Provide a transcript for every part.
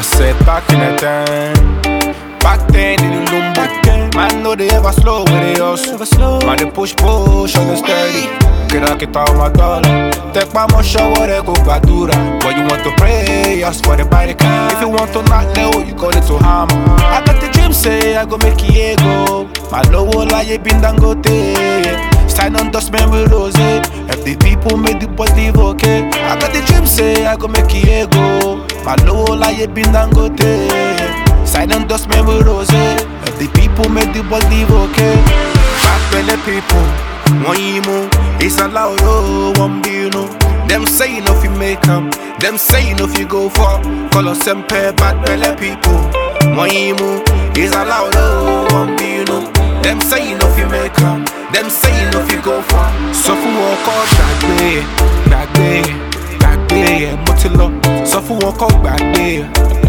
said back in the time, back then in the room back then. Man, know they ever slow with they hustle. Man, they push on the steady. Get out my dollar. Take my motion, what they go badura. But you want to pray, ask for the body can. If you want to knock down, you call it to hammer. I got the dream, say I go make it go. My low lie, been dangote. Sign on dustman with rose. If the people make the boys live okay. I got the dream, say I go make it go. My low lie, been dangote. Sign on dustman with rose. If the people make the boys live okay. Back when the people want you move, it's allowed, oh, one be you know. Them saying if you make them saying if you go for. Call us some pair bad belly people. Want you move, it's allowed, oh, one be you know. Them saying if you make them saying if you go for. So for walk up back day, motilo. So for walk up back day.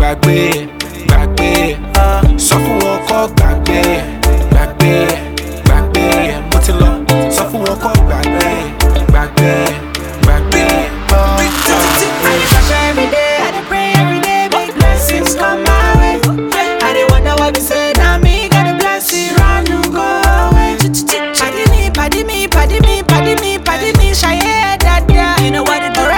So for walk up back day, motilo. So for walk up back day. I dey every day, I dey pray every day, big blessings come my way. I dey wonder why we say now me got a blessing run to go away. Padi me, shy dada. You know what it do?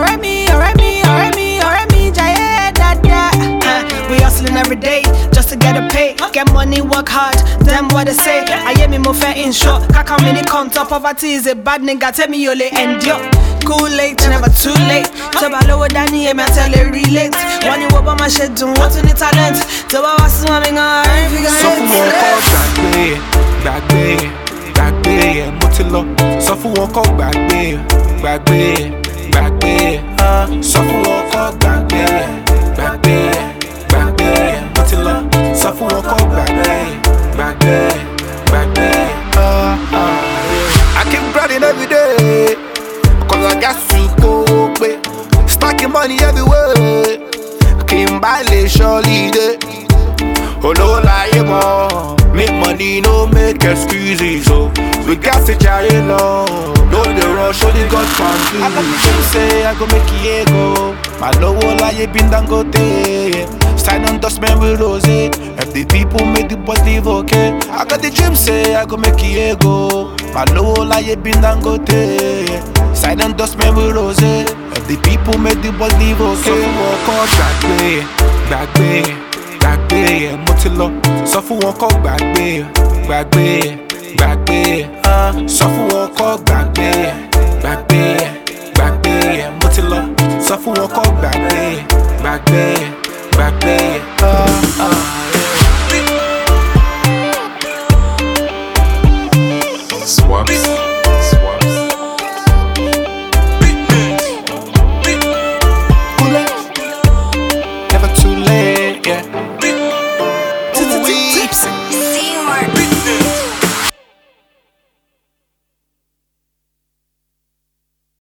Me, jay dada. We hustling every day just to get a pay. Get money, work hard, them what they say. I hear me move fair in short. Kaka mini count up, poverty is a bad nigga. Tell me you'll endure. Cool late, never too late. Toba lower than you, I tell it relate. When you over my shit, don't want any talent. Toba was swimming on, so for walk up back day, motilo. So for walk up back day. So for walk up back day, motilo. So for walk up back day. I keep grinding every day, cause I got to go pay. Stacking money everywhere. Came by late, surely day. Oh no lie more. Make money, no make excuses. So we got to try long. No the rush, only God can do. I got the dream, say I go make it go. My low lie been dangote. Sign on dustman with rose. If the people make the boys live okay. I got the dream, say I go make it go. My low lie been dangote. Sign on dustman with rose. If the people make the boys live okay. So walk on back day, motilo. So for walk on back day.